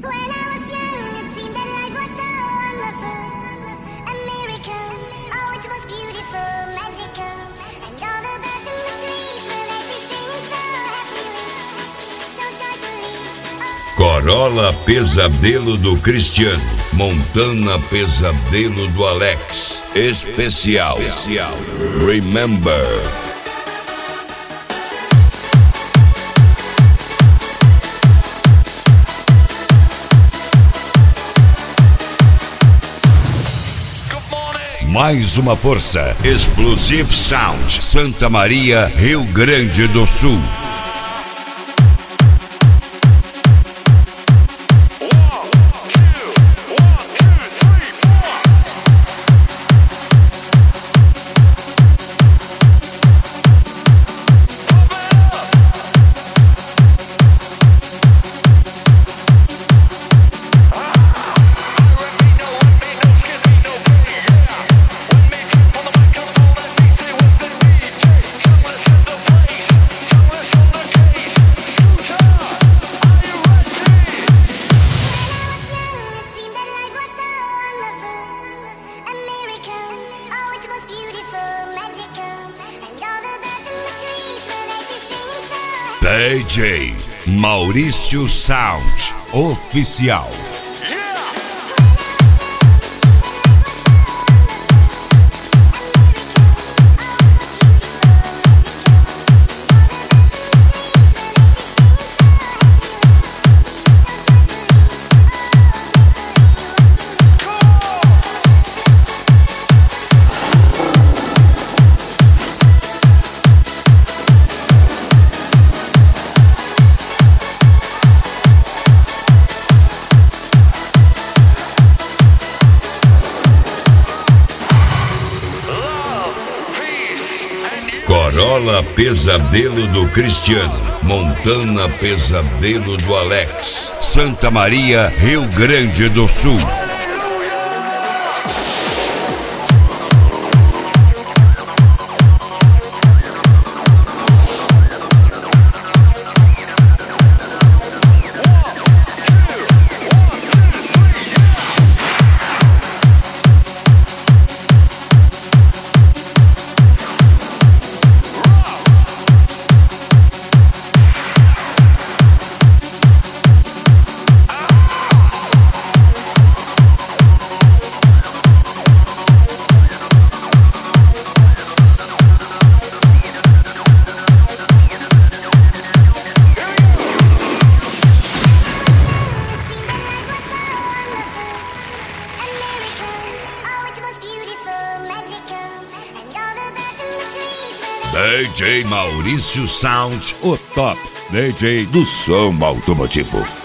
Corolla Pesadelo do Cristiano, Montana Pesadelo do Alex. Especial. Remember. Mais uma força. Explosive Sound, Santa Maria, Rio Grande do Sul. DJ Maurício Sound Oficial. Corolla Pesadelo do Cristiano, Montana Pesadelo do Alex, Santa Maria, Rio Grande do Sul. DJ Maurício Sound, o top DJ do som automotivo.